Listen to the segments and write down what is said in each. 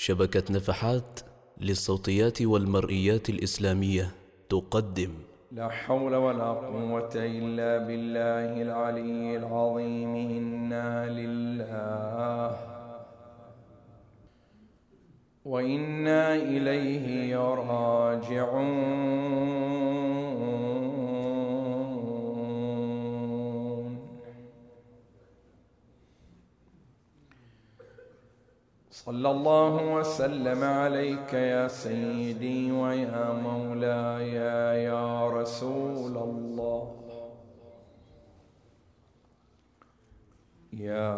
شبكة نفحات للصوتيات والمرئيات الإسلامية تقدم. لا حول ولا قوة إلا بالله العلي العظيم. إنا لله وإنا إليه راجعون. صلى الله وسلم عليك يا سيدي ويا مولاي يا رسول الله، يا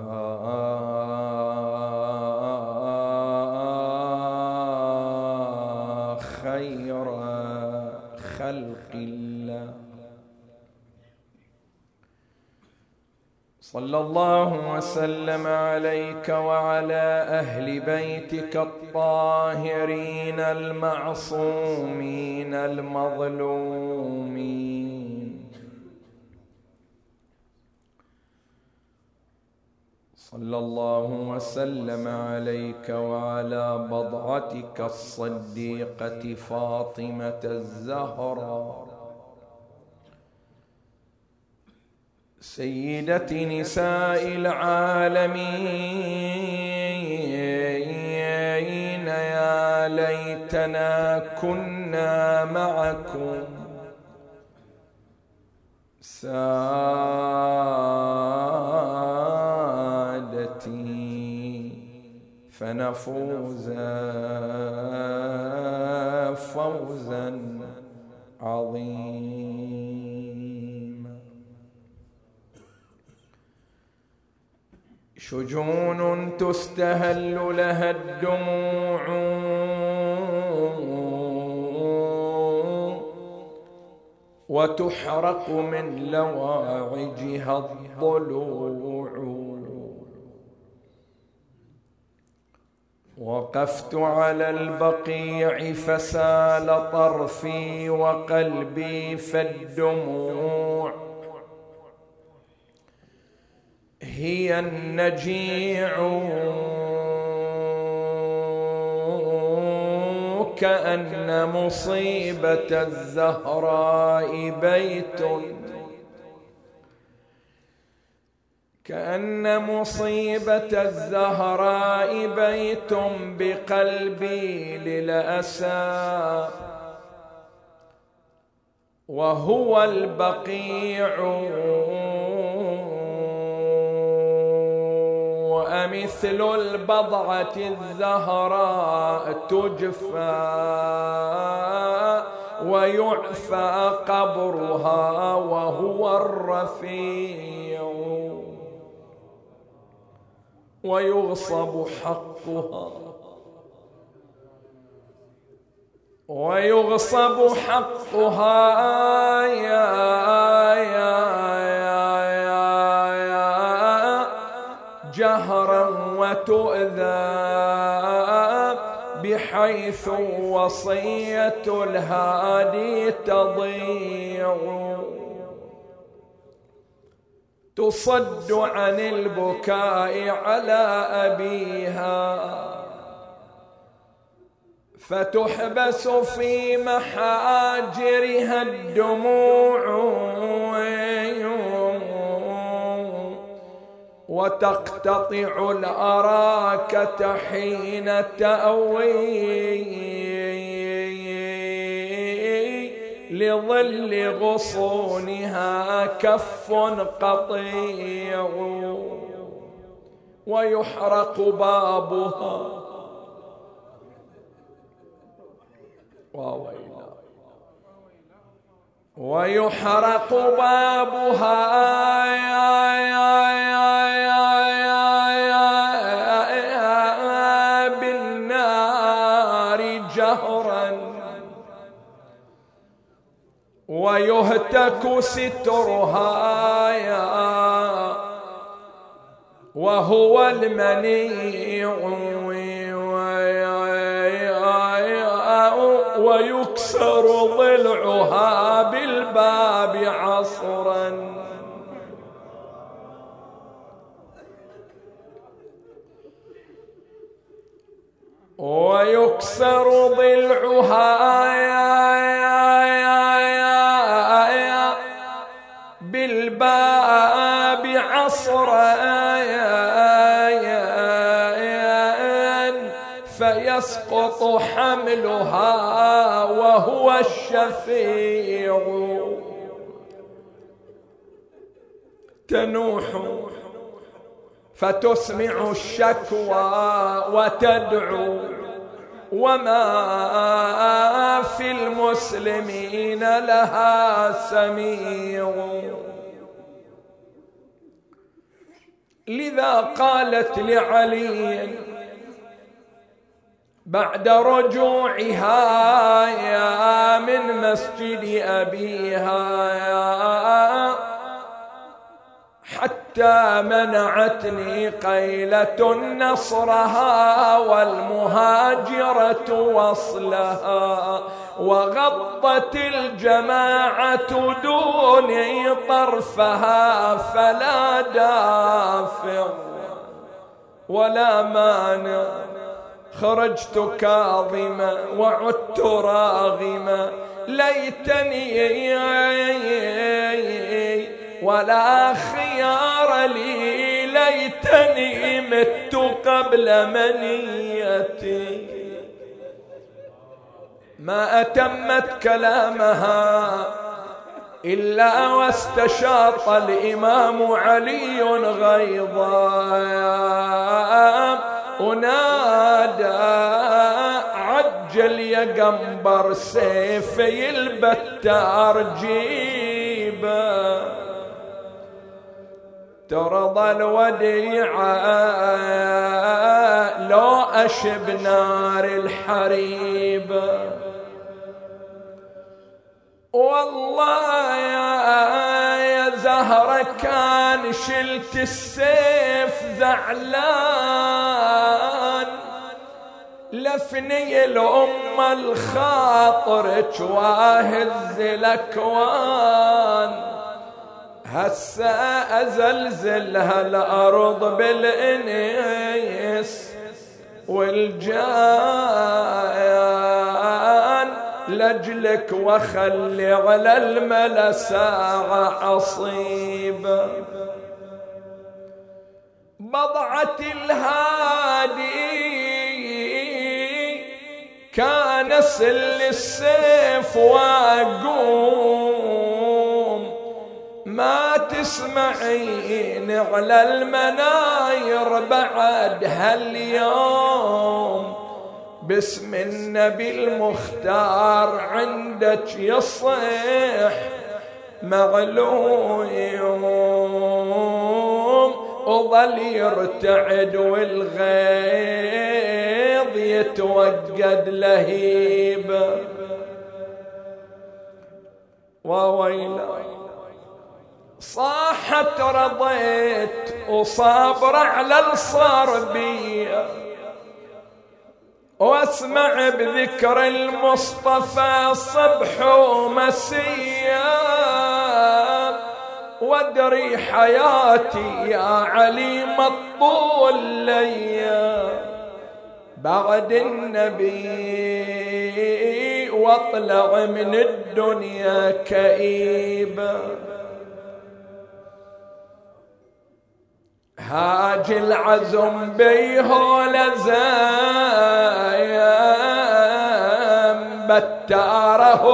خير خلق الله. صلى الله وسلم عليك وعلى أهل بيتك الطاهرين المعصومين المظلومين. صلى الله وسلم عليك وعلى بضعتك الصديقة فاطمة الزهراء سيدة نساء العالمين. يا ليتنا كنا معكم سادتي فنفوز فوزا عظيما. شجون تستهل لها الدموع وتحرق من لواعجها الضلوع. وقفت على البقيع فسال طرفي وقلبي فالدموع هي النجيع. كأن مصيبة الزهراء بيت، كأن مصيبة الزهراء بيت بقلبي للأسى وهو البقيع. ومثل البضعة الزهراء تجفى ويعفى قبرها وهو الرفيع ويغصب حقها، ويغصب حقها جهرا وتؤذى بحيث وصية الهادي تضيع. تصد عن البكاء على أبيها فتحبس في محاجرها الدموع وتقتطع الأراكة حين تأوي لظل غصونها كف قطيع ويحرق بابها ويحرق بابها بالنار جهرا ويهتك سترها وهو المنيع ويكسر ضلعها بالباب عصرا ويكسر ضلعها بالباب عصرا فيسقط حملها وهو الشفيع. تنوح فتسمع الشكوى وتدعو وما في المسلمين لها سميع. لذا قالت لعلي بعد رجوعها من مسجد أبيها حتى منعتني قيلة نصرها والمهاجرة وصلها، وغضت الجماعة دوني طرفها، فلا دافع ولا مانع. خرجت كاظما وعدت راغما، ليتني ولا خيار لي، ليتني مت قبل منيتي. ما أتمت كلامها إلا واستشاط الإمام علي غيظا، ونادى عجل يا قنبر سيفي البتار جيبه، ترضى الوديعة لو أشب نار الحريب. والله يا زهرة كان شلت السيف زعلان، لفني الأم الخاطر واهز الأكوان، هسا أزلزلها الأرض بالإنس والجان، لجلك وخلي على الملا ساعة عصيبة. بضعة الهادي كان سل السيف واقوم، ما تسمعين على المناير بعد هاليوم، باسم النبي المختار عندك يصيح معلوم، وظل يرتعد والغيظ يتوقد لهيب. وويلا صاحت رضيت وصابر على الصربية، واسمع بذكر المصطفى صبح ومسيا، وادري حياتي يا علي مطول ليا بعد النبي، واطلع من الدنيا كئيبا. هاج العزم بيه لزايم بتاره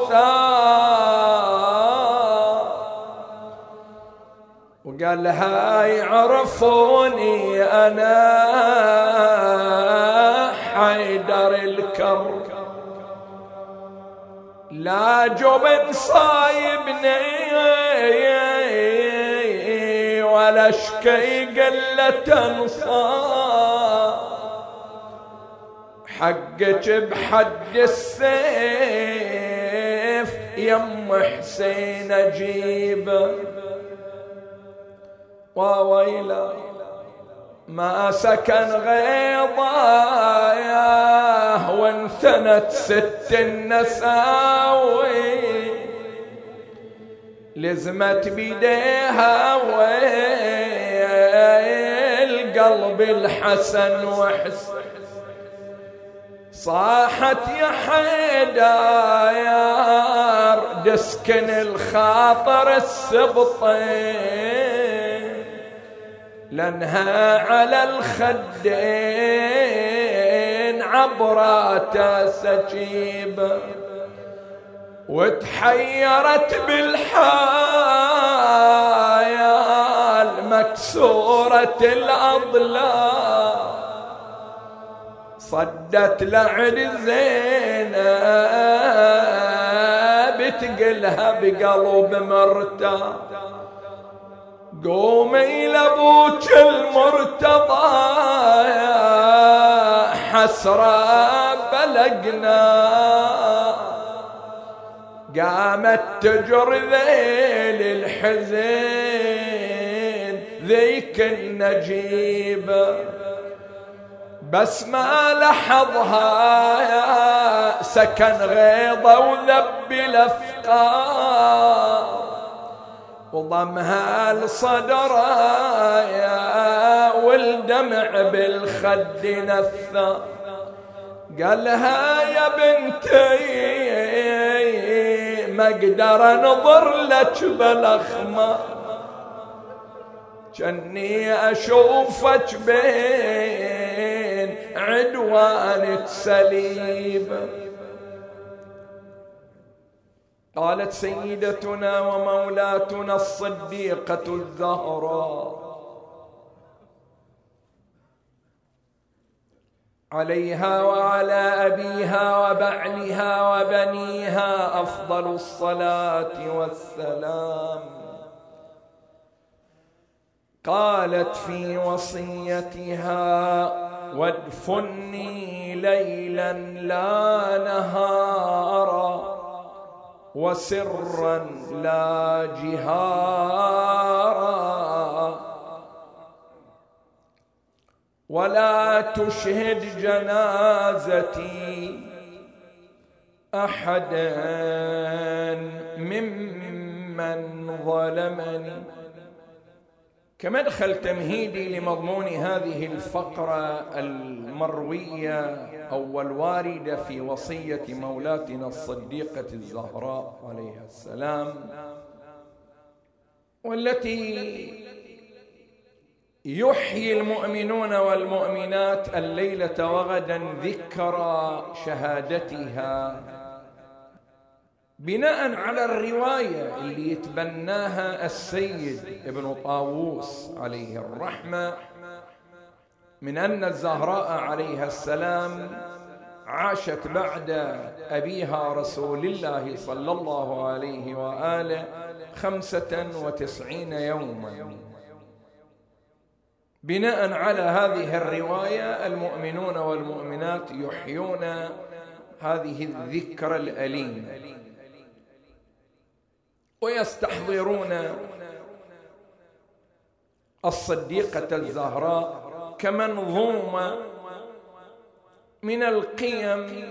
ثار، وقال هاي عرفوني أنا حيدر الكر، لا جبن صايبني ولا شكي قلة انصار، حقك بحد السيف يم حسين اجيبه. وويلا ما سكن غيضاياه وانثنت ست النساوي، لزمت بيديها والقلب الحسن وحسن، صاحت يا حيدر دسكن الخاطر السبطين، لانها على الخدين عبراته سجيبه، وتحيرت بالحيال مكسورة الأضلاع، صدت لعد زينب تقلها بقلب مرتاح، قومي لابوك المرتضى حسرة بلقنا، قامت تجر ذيل الحزين ذيك النجيبة، بس ما لحظها سكن غيظة وذب الأفكار، وضمها لصدرها والدمع بالخد نثى، قالها يا بنتي ما اقدر انظر لك بالاخمار، جني اشوفك بين عدوان سليب. قالت سيدتنا ومولاتنا الصديقة الزهراء عليها وعلى أبيها وبعلها وبنيها أفضل الصلاة والسلام، قالت في وصيتها وادفني ليلا لا نهارا وسرا لا جهارا، ولا تشهد جنازتي أحدا ممن ظلمني. كمدخل تمهيدي لمضمون هذه الفقرة المروية أو الواردة في وصية مولاتنا الصديقة الزهراء عليها السلام، والتي يحيي المؤمنون والمؤمنات الليلة وغدا ذكرى شهادتها بناء على الرواية اللي يتبناها السيد ابن طاووس عليه الرحمة من أن الزهراء عليها السلام عاشت بعد أبيها رسول الله صلى الله عليه وآله 95 يوما. بناء على هذه الرواية المؤمنون والمؤمنات يحيون هذه الذكرى الأليمة ويستحضرون الصديقة الزهراء كمنظومة من القيم،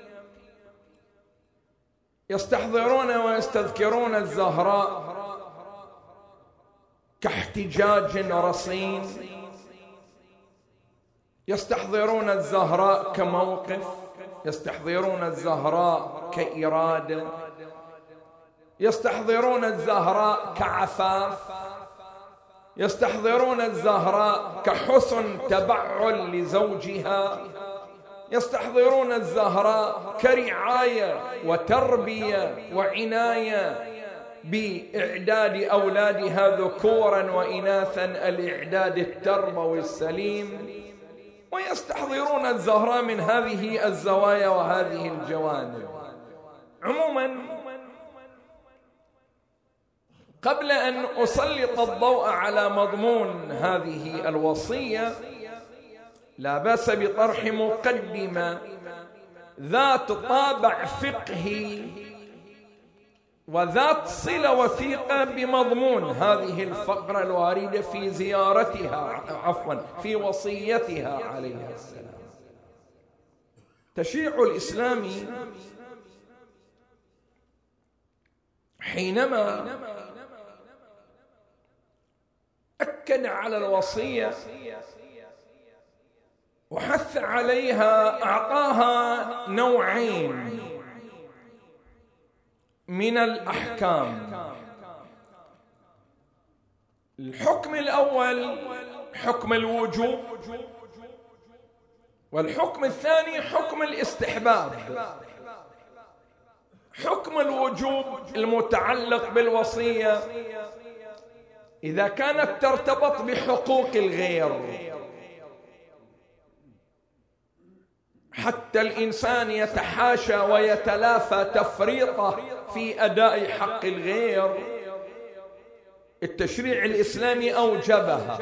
يستحضرون ويستذكرون الزهراء كاحتجاج رصين، يستحضرون الزهراء كموقف، يستحضرون الزهراء كإرادة، يستحضرون الزهراء كعفاف، يستحضرون الزهراء كحسن تبعل لزوجها، يستحضرون الزهراء كرعاية وتربية وعناية بإعداد أولادها ذكورا وإناثا الإعداد التربوي السليم، ويستحضرون الزهراء من هذه الزوايا وهذه الجوانب. عموما قبل أن أسلط الضوء على مضمون هذه الوصية لا بأس بطرح مقدمة ذات طابع فقهي وذات صلة وثيقة بمضمون هذه الفقرة الواردة في في وصيتها عليها السلام. تشريع الإسلام حينما أكد على الوصية وحث عليها، أعطاها نوعين من الأحكام. الحكم الأول حكم الوجوب، والحكم الثاني حكم الاستحباب. حكم الوجوب المتعلق بالوصية إذا كانت ترتبط بحقوق الغير، حتى الإنسان يتحاشى ويتلافى تفريطه في أداء حق الغير، التشريع الإسلامي أوجبها.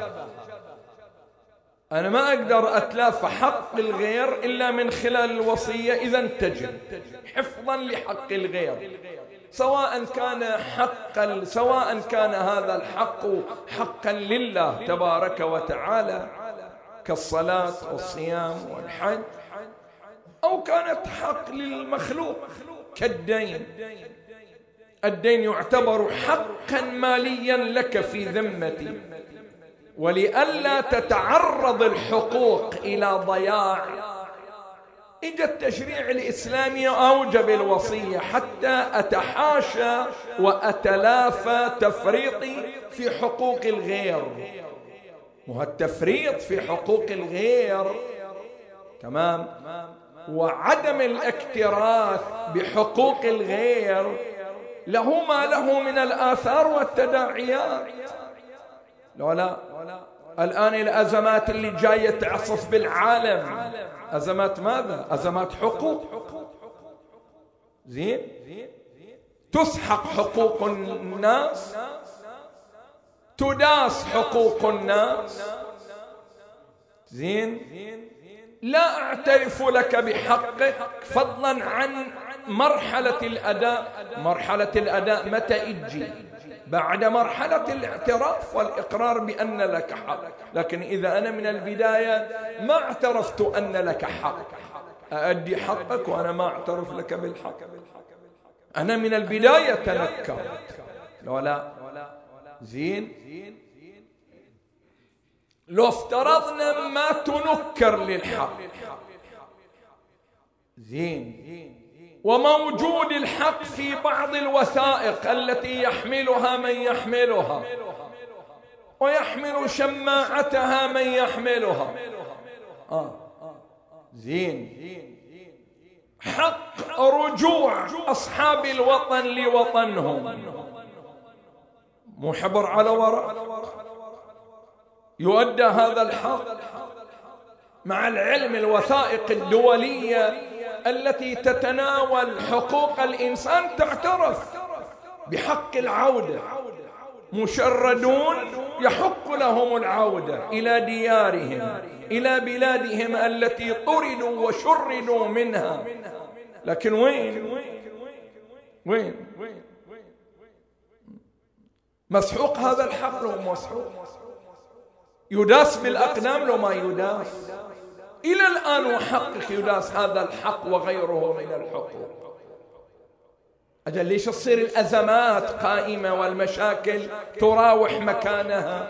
أنا ما أقدر أتلافى حق الغير إلا من خلال الوصية إذا انتجب، حفظا لحق الغير، سواء كان هذا الحق حقا لله تبارك وتعالى كالصلاة والصيام والحج، أو كانت حق للمخلوق كالدين. الدين يعتبر حقا ماليا لك في ذمتي، ولئلا تتعرض الحقوق إلى ضياع إجا التشريع الإسلامي أوجب الوصية حتى أتحاشى وأتلافى تفريطي في حقوق الغير. والتفريط في حقوق الغير تمام، وعدم الاكتراث بحقوق الغير له ما له من الآثار والتداعيات. لا الآن الأزمات اللي جاية تعصف بالعالم أزمات ماذا؟ أزمات حقوق. زين، تسحق حقوق الناس، تداس حقوق الناس. زين، لا أعترف لك بحقك فضلا عن مرحلة الأداء. مرحلة الأداء متى إجي؟ بعد مرحلة الاعتراف والإقرار بأن لك حق. لكن إذا أنا من البداية ما اعترفت أن لك حق، أؤدي حقك وأنا ما اعترف لك بالحق، أنا من البداية تنكرت. لا زين، لو افترضنا ما تنكر للحق، زين، وموجود الحق في بعض الوثائق التي يحملها من يحملها ويحمل شماعتها من يحملها، زين، حق رجوع أصحاب الوطن لوطنهم، مو حبر على ورق، يؤدى هذا الحق مع العلم الوثائق الدولية التي تتناول حقوق الإنسان تعترف بحق العودة. مشردون يحق لهم العودة إلى ديارهم، إلى بلادهم التي طردوا وشردوا منها. لكن وين مسحوق هذا الحق؟ لو مسحوق يداس بالأقدام لو ما يداس إلى الآن، وحقك يداس هذا الحق وغيره من الحقوق. أجل ليش تصير الأزمات قائمة والمشاكل تراوح مكانها؟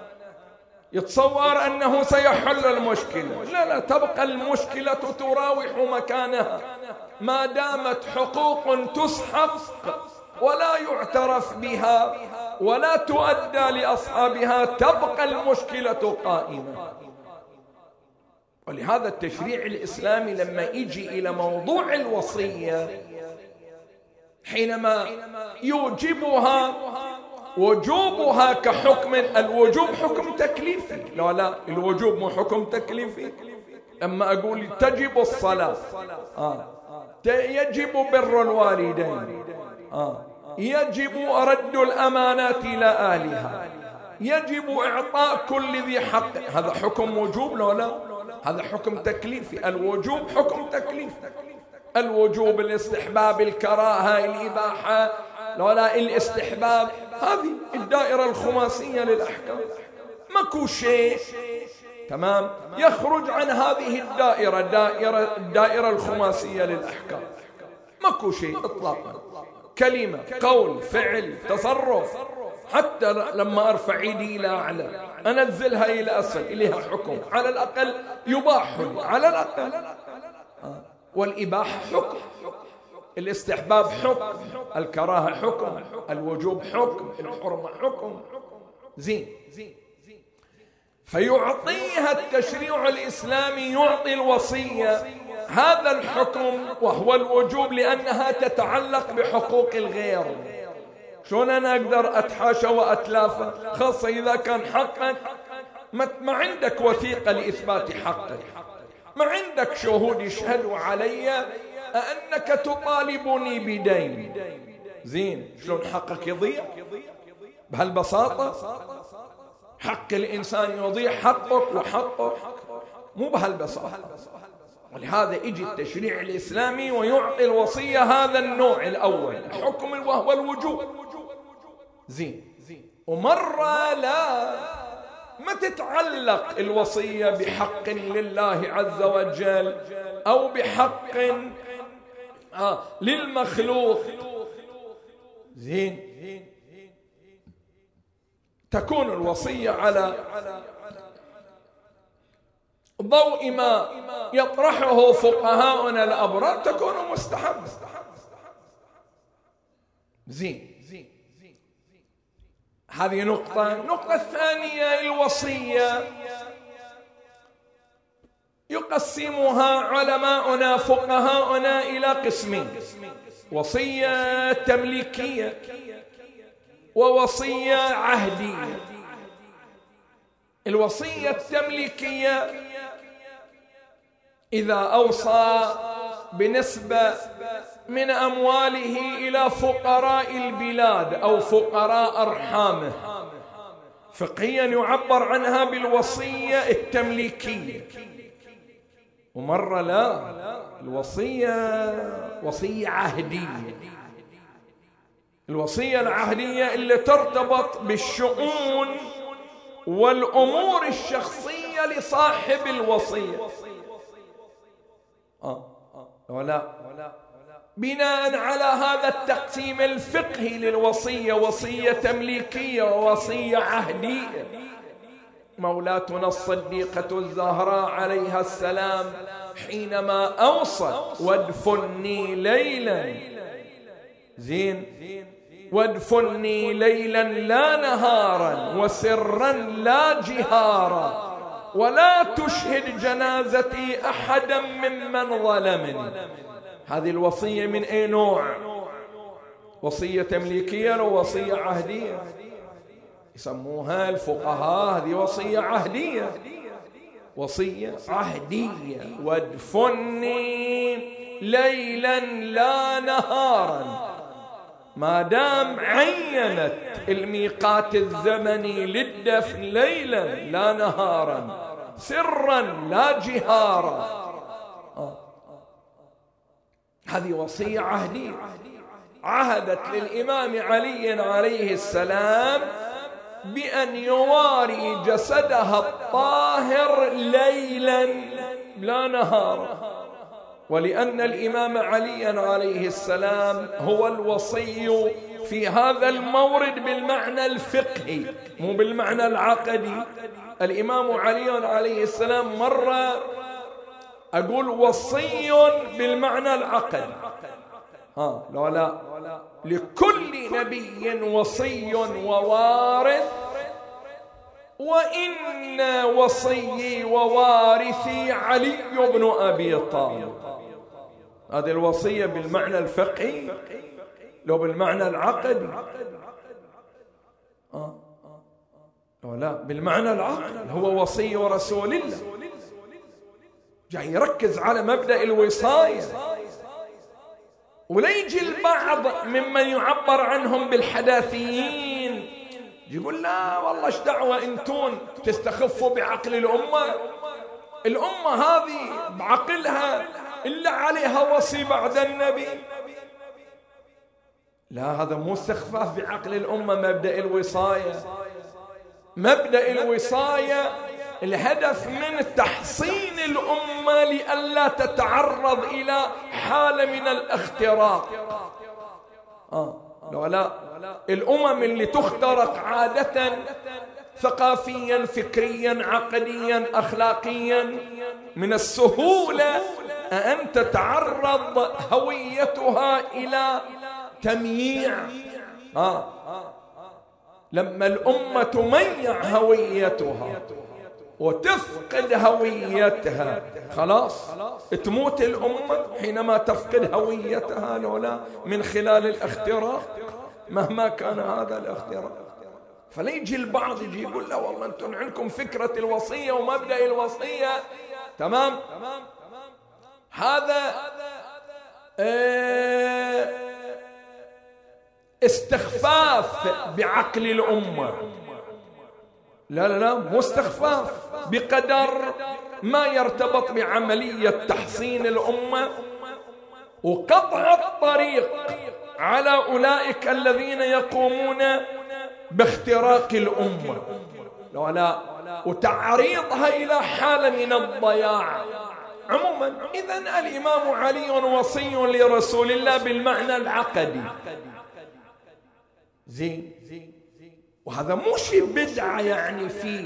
يتصور أنه سيحل المشكلة، لا تبقى المشكلة تراوح مكانها ما دامت حقوق تسحق ولا يعترف بها ولا تؤدى لأصحابها، تبقى المشكلة قائمة. ولهذا التشريع الإسلامي لما يجي إلى موضوع الوصية حينما يوجبها وجوبها كحكم، الوجوب حكم تكليفي، لا الوجوب مو حكم تكليفي. لما أقول تجب الصلاة، يجب بر الوالدين، يجب رد الأمانات إلى أهلها، يجب إعطاء كل ذي حق، هذا حكم وجوب لا هذا حكم تكليفي. الوجوب حكم تكليفي، الوجوب، الاستحباب، الكراهة، الإباحة، لا الاستحباب، هذه الدائرة الخماسية للأحكام. ماكو شيء تمام يخرج عن هذه الدائرة الخماسية للأحكام، ماكو شيء إطلاقا. كلمة، قول، فعل، تصرف، حتى لما أرفع يدي إلى أعلى أنزلها إلى أصل إليها حكم، على الأقل يباح على الأقل. والإباحة حكم، الاستحباب حكم، الكراهة حكم، الوجوب حكم، الحرمة حكم. زين. فيعطيها التشريع الإسلامي، يعطي الوصية هذا الحكم وهو الوجوب، لأنها تتعلق بحقوق الغير. شلون أنا أقدر أتحاشى وأتلافى؟ خاصة إذا كان حقا ما عندك وثيقة لإثبات حقك، ما عندك شهود يشهدوا علي أنك تطالبني بدين. زين، شلون حقك يضيع بهالبساطة؟ حق الإنسان يضيع، حقك وحقك مو بهالبساطة. ولهذا يجي التشريع الإسلامي ويعطي الوصية هذا النوع الأول، الحكم وهو الوجوب. زين. ومرة لا، ما تتعلق الوصية بحق لله عز وجل أو بحق للمخلوق. زين. تكون الوصية على ضوء ما يطرحه فقهاؤنا الأبرار، تكون مستحبة. زين. هذه نقطة. النقطة الثانية، الوصية يقسمها علماؤنا فقهاؤنا إلى قسمين: وصية تمليكية ووصية عهدية. الوصية التمليكية إذا أوصى بنسبة من أمواله إلى فقراء البلاد أو فقراء أرحامه، فقهيا يعبر عنها بالوصية التمليكية. ومرة لا، الوصية وصية عهدية. الوصية العهدية اللي ترتبط بالشؤون والأمور الشخصية لصاحب الوصية. ولا بناء على هذا التقسيم الفقهي للوصية، وصية تمليكية ووصية عهدية، مولاتنا الصديقة الزهراء عليها السلام حينما أوصت: وادفني ليلا. زين. وادفني ليلا لا نهارا، وسرا لا جهارا، ولا تشهد جنازتي أحدا ممن ظلمني. هذه الوصية من أي نوع؟ وصية تمليكية أو وصية عهدية؟ يسموها الفقهاء هذه وصية عهدية. وصية عهدية. وادفني ليلا لا نهارا، ما دام عينت الميقات الزمني للدفن ليلا لا نهارا، سرا لا جهارا. هذه وصية عهدية. عهدت للإمام علي عليه السلام بأن يواري جسدها الطاهر ليلا لا نهارا. ولأن الإمام علي عليه السلام هو الوصي في هذا المورد بالمعنى الفقهي مو بالمعنى العقدي. الإمام علي عليه السلام مرة أقول وصي بالمعنى العقدي، لا، لكل نبي وصي ووارث، وإن وصيي ووارثي علي بن أبي طالب. هذه الوصية بالمعنى الفقهي. لو بالمعنى العقدي لا، بالمعنى العقدي هو وصي رسول الله. جاي يركز على مبدأ الوصاية. ولا يجي البعض ممن يعبر عنهم بالحداثيين يقول لا والله ايش دعوة انتون تستخفوا بعقل الأمة هذه بعقلها إلا عليها وصي بعد النبي. لا، هذا مو استخفاف بعقل الأمة. مبدأ الوصاية الهدف من تحصين الأمة لئلا تتعرض إلى حالة من الاختراق. لا، الأمم اللي تخترق عادة ثقافيا فكريا عقديا أخلاقيا، من السهولة أن تتعرض هويتها إلى تمييع. لما الأمة تميع هويتها وتفقد هويتها خلاص تموت الأمة حينما تفقد هويتها، لولا من خلال الاختراق مهما كان هذا الاختراق. فليجي البعض يجي يقول لا والله أنتم عندكم فكرة الوصية ومبدأ الوصية تمام، هذا استخفاف بعقل الأمة. لا لا لا، مو استخفاف، بقدر ما يرتبط بعملية تحصين الأمة وقطع الطريق على أولئك الذين يقومون باختراق الأمة، لا وتعريضها إلى حالة من الضياع. عموما إذن الإمام علي وصي لرسول الله بالمعنى العقدي زين. وهذا مو شيء بدعة يعني في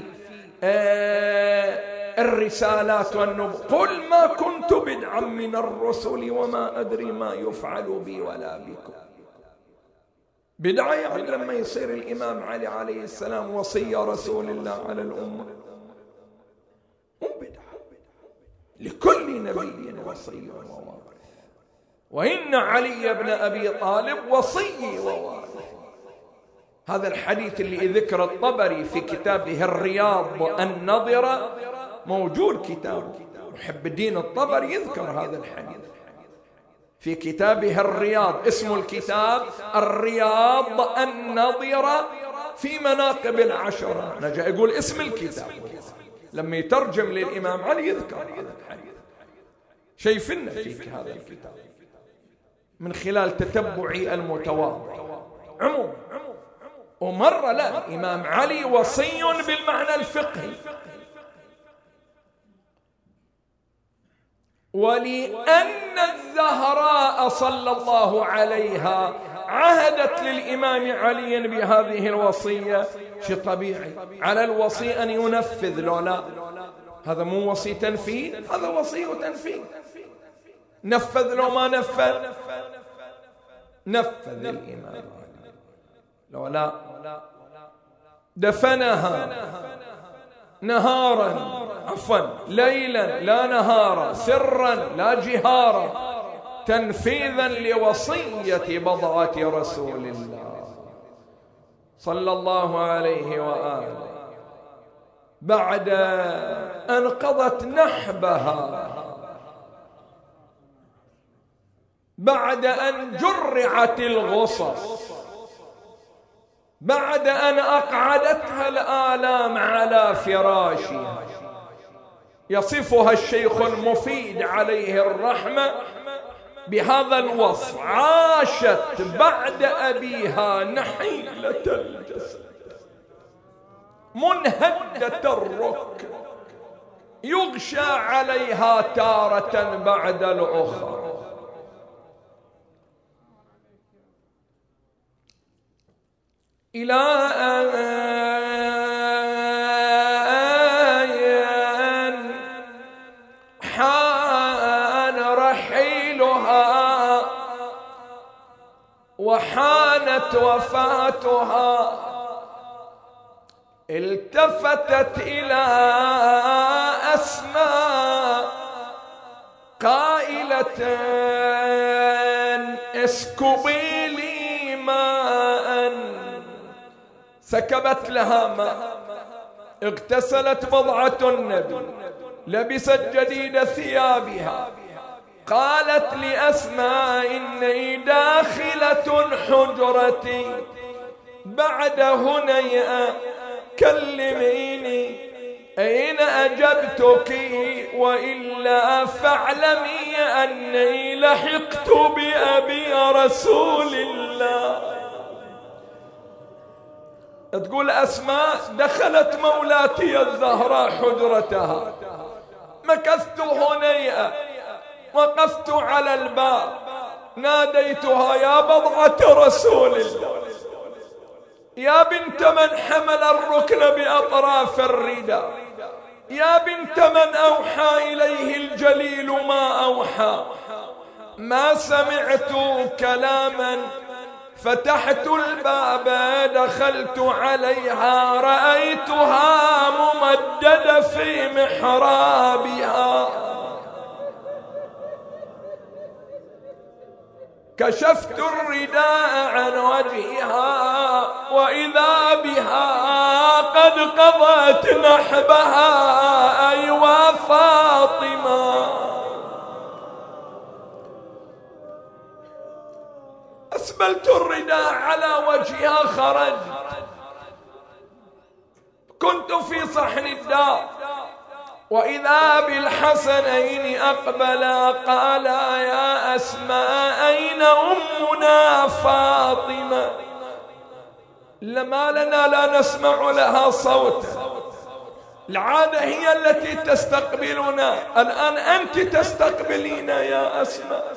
الرسالات والنبوة، قل ما كنت بدعا من الرسل وما أدري ما يفعل بي ولا بكم. بدعة يعني لما يصير الإمام علي عليه السلام وصي رسول الله على الأمة، مو بدعة، لكل نبي وصي ووارث، وإن علي بن أبي طالب وصي ووارث. هذا الحديث اللي ذكر الطبري في كتابه الرياض النظرة موجود، كتاب محب الدين الطبري يذكر هذا الحديث في كتابه الرياض، اسم الكتاب الرياض النظرة في مناقب العشرة. نجا يقول اسم الكتاب، لما يترجم للإمام علي يذكر هذا الحديث. شايفنا فيك هذا الكتاب من خلال تتبعي المتواضع. عموما ومرة لا، الإمام علي وصي بالمعنى الفقهي، ولأن الزهراء صلى الله عليها عهدت للإمام علي بهذه الوصية، شيء طبيعي على الوصي أن ينفذ. لولا هذا مو وصي تنفيذ، هذا وصي تنفيذ. نفذ لو ما نفذ، نفذ الإمام علي. لولا دفنها نهارا عفوا ليلا لا نهارا، سرا لا جهارا، تنفيذا لوصية بضعة رسول الله صلى الله عليه وآله، بعد أن قضت نحبها، بعد أن جرعت الغصص، بعد أن أقعدتها الآلام على فراشها. يصفها الشيخ المفيد عليه الرحمة بهذا الوصف: عاشت بعد أبيها نحيلة الجسد منهدة الركب، يغشى عليها تارة بعد الأخرى. إلى أن حان رحيلها وحانت وفاتها، التفتت إلى أسماء قائلة: اسكبي لي ماء. سكبت لها ماء، اغتسلت بضعة النبي، لبست جديد ثيابها، قالت لأسماء: إني داخلة حجرتي بعد هنيئة، كلميني أين أجبتك، وإلا فاعلمي أني لحقت بأبي رسول الله. تقول أسماء: دخلت مولاتي الزهراء حجرتها، مكثت هنيئة، وقفت على الباب، ناديتها: يا بضعة رسول الله، يا بنت من حمل الركن بأطراف الرداء، يا بنت من أوحى إليه الجليل ما أوحى. ما سمعت كلاما فتحت الباب دخلت عليها رأيتها ممددة في محرابها. كشفت الرداء عن وجهها وإذا بها قد قضت نحبها. أيوا فاطمة، أسبلت الرداء على وجهها خرجت. كنت في صحن الدار وإذا بالحسنين أقبلا قالا يا أسماء أين أمنا فاطمة؟ لما لنا لا نسمع لها صوتا، العادة هي التي تستقبلنا، الآن أنت تستقبلين يا أسماء.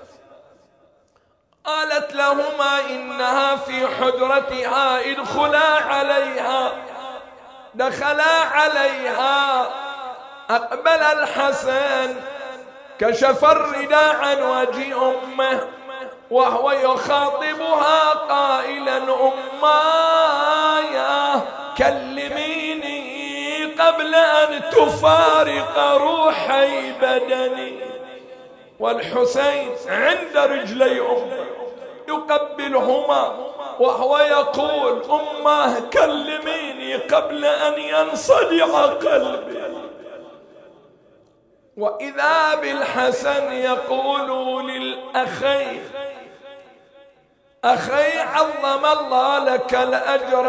قالت لهما إنها في حجرتها ادخلا عليها. دخلا عليها، أقبل الحسن كشف الرداء عن وجه أمه وهو يخاطبها قائلا أمايا كلميني قبل أن تفارق روحي بدني. والحسين عند رجلي أمه يقبلهما وهو يقول أماه كلميني قبل أن ينصدع قلبي. وإذا بالحسن يقول للأخي أخي عظم الله لك الأجر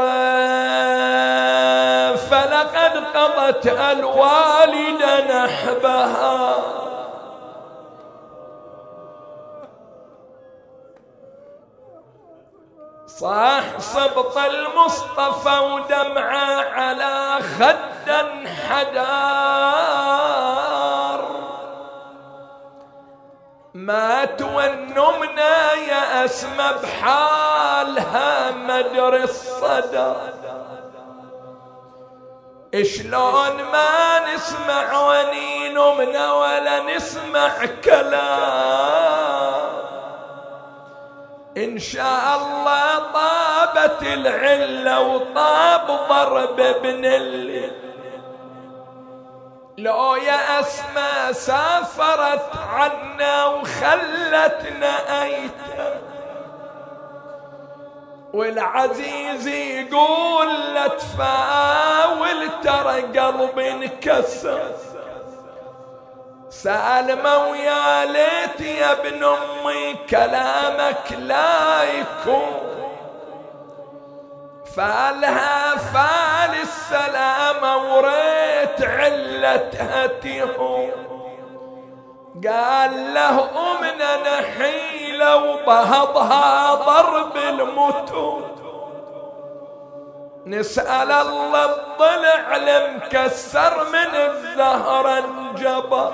فلقد قضت الوالد نحبها. صاح سبط المصطفى ودمعة على خد حدار. مات والنمنا يا أسمى بحالها مدر الصدى. شلون ما نسمع وني نمنا ولا نسمع كلام. إن شاء الله طابت العلة وطاب ضرب ابن الليل. لو يا أسماء سافرت عنا وخلتنا أيتام. والعزيز يقول لا تفاول ترى قلبي انكسر. سالمة ويا ليت يا ابن أمي كلامك لا يكون. فالها فال السلامة وريت علتها تهون. قال له أمنا نحيلة وبهضها ضرب المتون. نسأل الله الضلع لمكسر من الزهر انجبر.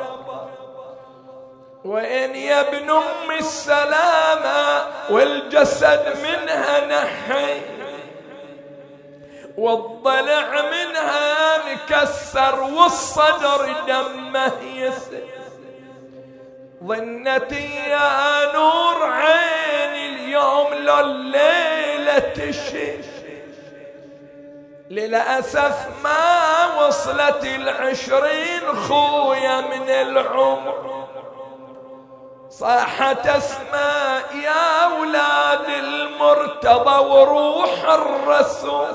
وإن يا ابن أم السلامة والجسد منها نحي والضلع منها مكسر والصدر دمه يسل. ظنتي يا نور عيني اليوم لو الليلة تشيش. للأسف ما وصلت 20 خويا من العمر. صاحت أسماء يا أولاد المرتضى وروح الرسول.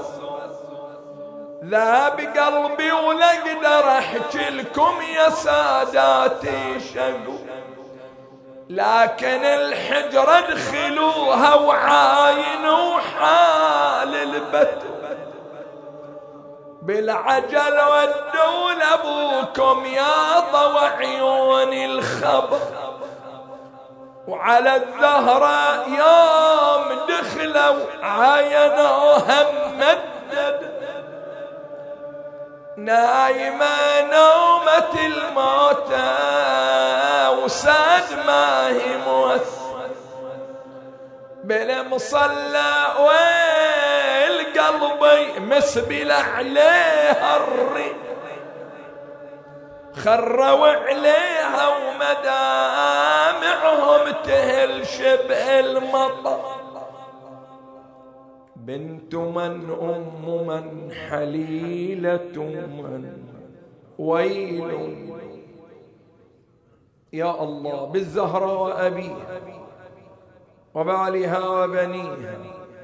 ذاب قلبي ولا اقدر احكي لكم يا ساداتي شقو. لكن الحجرة ادخلوها وعاينوا حال البتو. بالعجل ودوا لابوكم يا ضوى عيون الخبر. وعلى الزهرة يوم دخلوا عاينوها ممدد. نايمة نومة الموتى وساد ما هي موس. بالمصلى قلبي مسبل عليها الريح، خروا عليها ومدامعهم تهل شبه المطر. بنت من أم من حليلة من ويل يا الله بالزهرة وأبيها وبعلها وبنيها،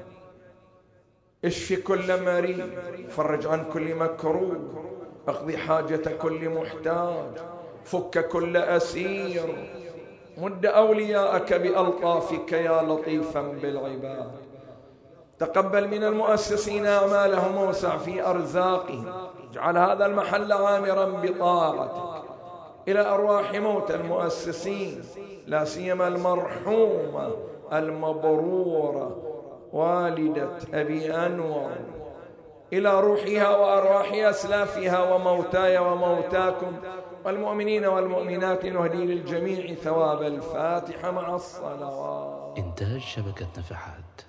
اشفي كل مريض، فرج عن كل مكروه، اقضي حاجة كل محتاج، فك كل أسير، مد أولياءك بألطافك يا لطيفا بالعباد. تقبل من المؤسسين أعمالهم ووسع في أرزاقهم، اجعل هذا المحل عامرا بطاعتك. إلى أرواح موتى المؤسسين لا سيما المرحومة المبرورة والدة أبي أنور، إلى روحها وأرواح أسلافها وموتاي وموتاكم والمؤمنين والمؤمنات، نهدي للجميع ثواب الفاتحة مع الصلوات. إنتاج شبكة نفحات.